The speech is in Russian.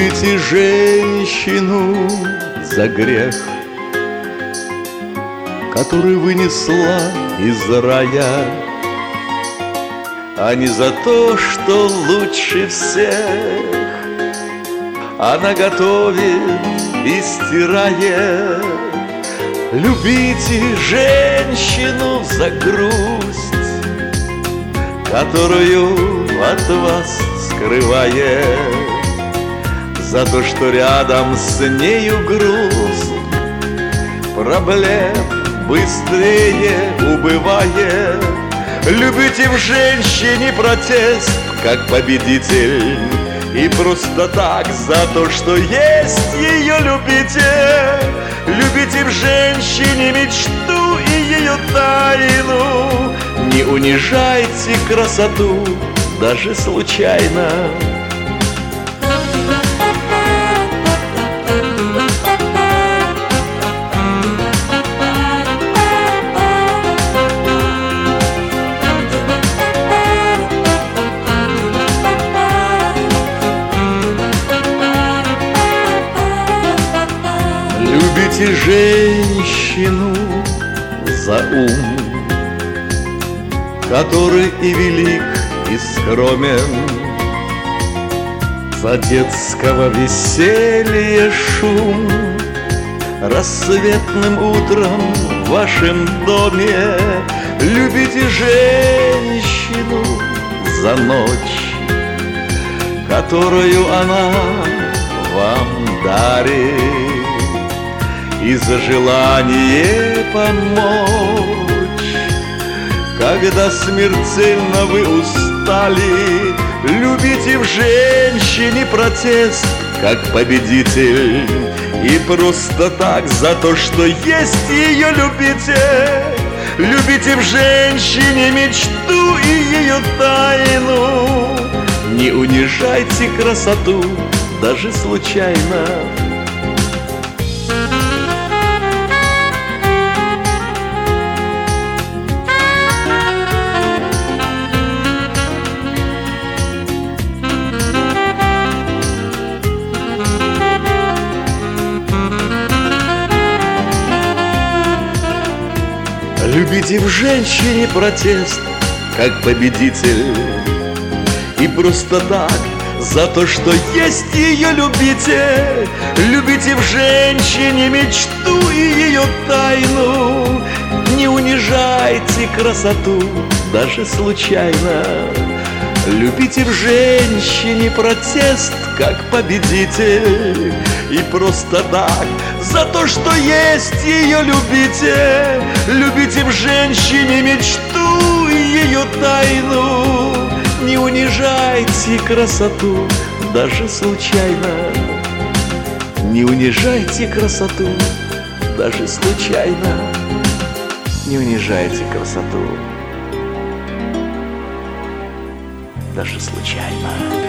Любите женщину за грех, который вынесла из рая, а не за то, что лучше всех она готовит и стирает. Любите женщину за грусть, которую от вас скрывает, за то, что рядом с нею груз проблем быстрее убывает. Любите в женщине протест, как победитель, и просто так за то, что есть ее любите. Любите в женщине мечту и ее тайну. Не унижайте красоту даже случайно. Любите женщину за ум, который и велик, и скромен, за детского веселья шум, рассветным утром в вашем доме. Любите женщину за ночь, которую она вам дарит, и за желание помочь, когда смертельно вы устали. Любите в женщине протест, как победитель, и просто так за то, что есть ее любите. Любите в женщине мечту и ее тайну. Не унижайте красоту даже случайно. Любите в женщине протест, как победитель, и просто так за то, что есть ее любите. Любите в женщине мечту и ее тайну. Не унижайте красоту даже случайно. Любите в женщине протест, как победитель, и просто так за то, что есть ее любите. Любите в женщине мечту и ее тайну. Не унижайте красоту даже случайно. Не унижайте красоту даже случайно. Не унижайте красоту даже случайно.